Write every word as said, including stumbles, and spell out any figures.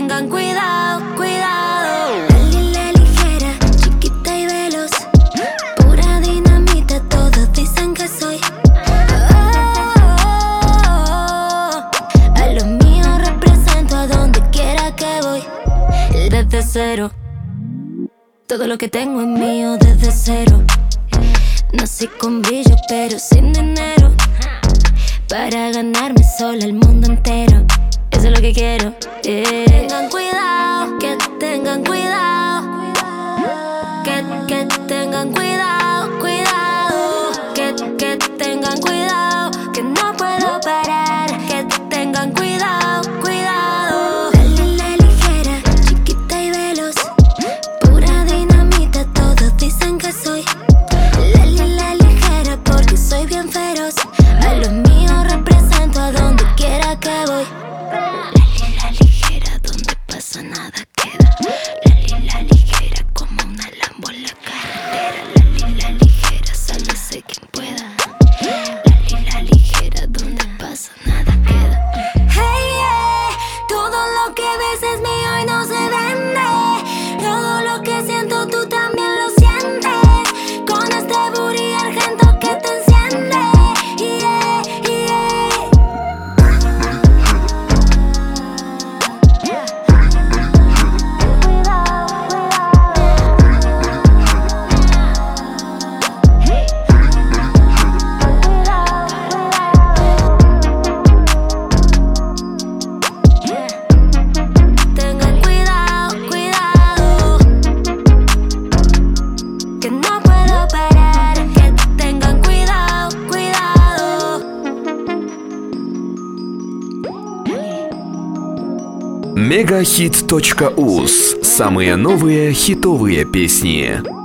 tengan cuidado, cuidado. Lali la ligera, chiquita y veloz, pura dinamita, todos dicen que soy. Oh, a los míos represento a donde quiera que voy. Desde cero, todo lo que tengo es mío desde cero. Nací con brillo pero sin dinero, para ganarme sola el mundo entero. Eso es lo que quiero, yeah. Tengan cuidado, que tengan cuidado, que, que tengan cuidado, cuidado, que, que tengan cuidado, que no puedo parar, que tengan cuidado, cuidado. Lali la ligera, chiquita y veloz, pura dinamita, todos dicen que soy. Lali la ligera porque soy bien feroz, a los míos represento a donde quiera que voy. Lali la ligera, donde pasa nada queda. Lali la ligera, como una Lambo en la carretera. Lali la ligera, sálvese quien pueda. Lali la ligera, donde pasa nada queda. Hey, yeah, todo lo que ves es mío y no se vende. Todo lo que siento tú también lo sientes. Con este booty argento que te enciende. Yeah, yeah. Tengan cuidado, cuidado, que no puedo parar, que tengan cuidado, cuidado. мегахит точка уз. Самые новые хитовые песни.